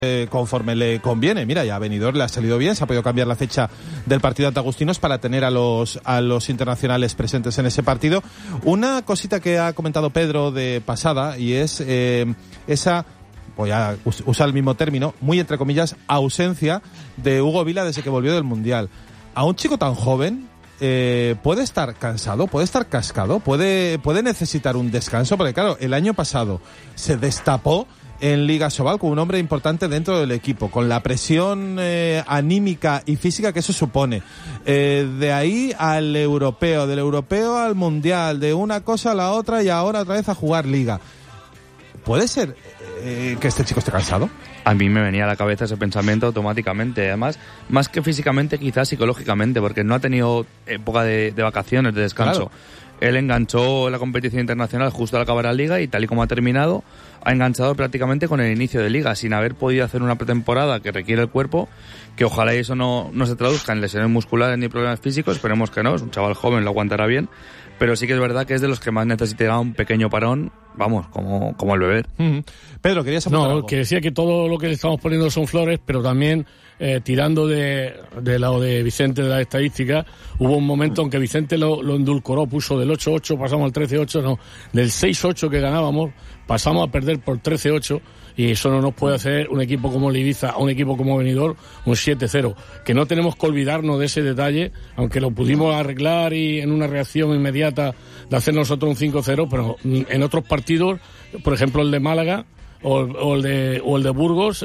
conforme le conviene. Mira, ya a Benidorm le ha salido bien, se ha podido cambiar la fecha del partido ante Agustinos para tener a los internacionales presentes en ese partido. Una cosita que ha comentado Pedro de pasada, y es esa, voy a usar el mismo término, muy entre comillas, ausencia de Hugo Vila desde que volvió del Mundial. A un chico tan joven puede estar cansado, puede estar cascado, puede necesitar un descanso, porque claro, el año pasado se destapó en Liga Sobal con un hombre importante dentro del equipo, con la presión anímica y física que eso supone. De ahí al europeo, del europeo al mundial, de una cosa a la otra y ahora otra vez a jugar Liga. ¿Puede ser que este chico esté cansado? A mí me venía a la cabeza ese pensamiento automáticamente. Además, más que físicamente, quizás psicológicamente, porque no ha tenido época de vacaciones, de descanso. Claro. Él enganchó la competición internacional justo al acabar la Liga y tal y como ha terminado, ha enganchado prácticamente con el inicio de Liga, sin haber podido hacer una pretemporada que requiere el cuerpo, que ojalá eso no se traduzca en lesiones musculares ni problemas físicos. Esperemos que no, es un chaval joven, lo aguantará bien, pero sí que es verdad que es de los que más necesitará un pequeño parón, vamos, como el bebé. Pedro, ¿querías apuntar algo? No, que decía que todo lo que le estamos poniendo son flores, pero también tirando de lado de Vicente de la estadística, hubo un momento en que Vicente lo endulcoró, puso del 8-8, pasamos al 13-8, no, del 6-8 que ganábamos, pasamos a perder por 13-8, y eso no nos puede hacer un equipo como el Ibiza, un equipo como Benidorm, un 7-0. Que no tenemos que olvidarnos de ese detalle, aunque lo pudimos arreglar y en una reacción inmediata de hacer nosotros un 5-0, pero en otros partidos, por ejemplo el de Málaga, o el de Burgos,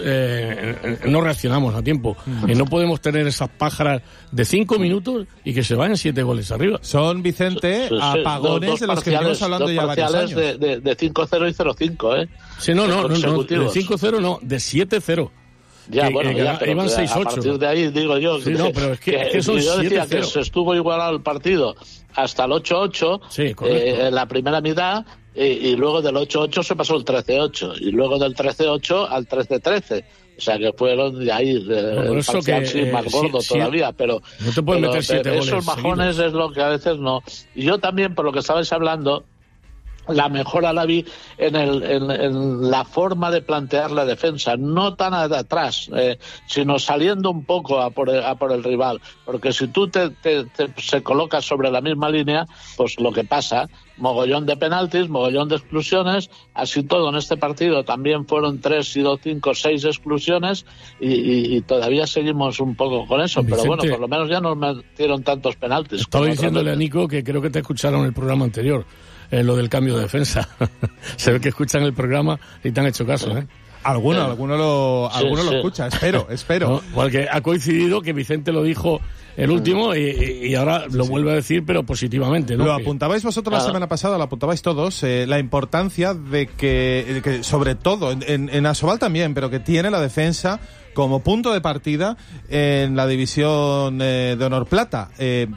no reaccionamos a tiempo. No podemos tener esas pájaras de 5 minutos y que se vayan 7 goles arriba. Son, Vicente, apagones de los que estamos hablando ya varios años. De 5-0 y 0-5, ¿eh? Sí, no, de 5-0 no, de 7-0. Ya, bueno, ya, pero iban 6-8. A partir de ahí, digo yo, sí, no, pero es que son yo decía 7-0. que se estuvo igualado el partido hasta el 8-8, sí, en la primera mitad, y luego del 8-8 se pasó el 13-8, y luego del 13-8 al 13-13. O sea, que fueron de ahí el parcial sí, más gordo todavía, pero no te puedes meter 7 goles esos majones seguidos. Es lo que a veces no. Y yo también, por lo que estabais hablando, la mejora la vi en la forma de plantear la defensa, no tan atrás, sino saliendo un poco a por el rival, porque si tú se colocas sobre la misma línea, pues lo que pasa, mogollón de penaltis, mogollón de exclusiones, así todo en este partido también fueron 3, 5, 6 exclusiones y todavía seguimos un poco con eso, Vicente, pero bueno, por lo menos ya no metieron tantos penaltis. Estaba diciéndole a Nico que creo que te escucharon en el programa anterior. Lo del cambio de defensa. Se ve que escuchan el programa y te han hecho caso, ¿eh? Alguno lo escucha, espero. No, porque ha coincidido que Vicente lo dijo el último y ahora lo vuelve a decir, pero positivamente, ¿no? Lo apuntabais vosotros la semana pasada, lo apuntabais todos, la importancia de que sobre todo, en Asobal también, pero que tiene la defensa como punto de partida en la división de honor plata.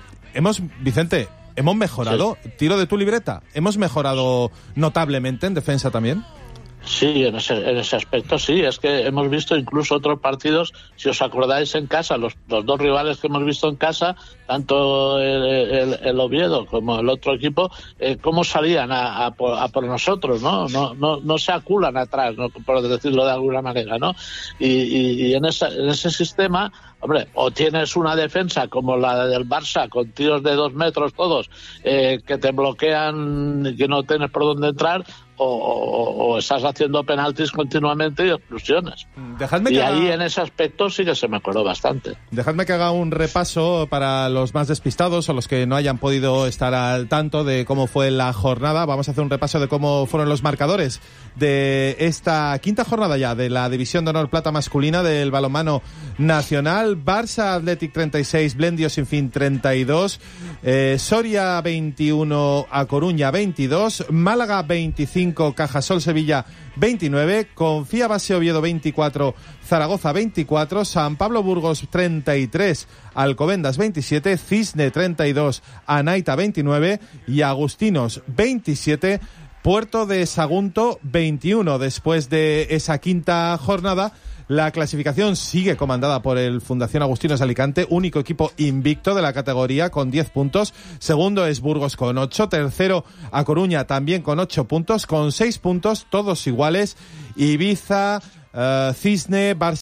Vicente, ¿hemos mejorado? Sí. Tiro de tu libreta. ¿Hemos mejorado notablemente en defensa también? Sí, en ese aspecto sí. Es que hemos visto incluso otros partidos, si os acordáis en casa, los dos rivales que hemos visto en casa, tanto el Oviedo como el otro equipo, cómo salían a por nosotros, ¿no? No se aculan atrás, ¿no? Por decirlo de alguna manera, ¿no? Y en ese sistema, hombre, o tienes una defensa como la del Barça, con tiros de 2 metros todos, que te bloquean y que no tienes por dónde entrar, o estás haciendo penaltis continuamente y exclusiones. Ahí en ese aspecto sí que se mejoró bastante. Dejadme que haga un repaso para los más despistados o los que no hayan podido estar al tanto de cómo fue la jornada. Vamos a hacer un repaso de cómo fueron los marcadores de esta quinta jornada ya de la División de Honor Plata masculina del balonmano nacional. Barça Athletic 36, Blendio Sinfín 32, Soria 21, A Coruña 22, Málaga 25, Cajasol Sevilla 29, Confía Base Oviedo 24, Zaragoza 24, San Pablo Burgos 33, Alcobendas 27, Cisne 32, Anaita 29 y Agustinos 27, Puerto de Sagunto 21. Después de esa quinta jornada, la clasificación sigue comandada por el Fundación Agustinos Alicante, único equipo invicto de la categoría con 10 puntos. Segundo es Burgos con 8. Tercero, A Coruña también con 8 puntos. Con 6 puntos, todos iguales, Ibiza, Cisne,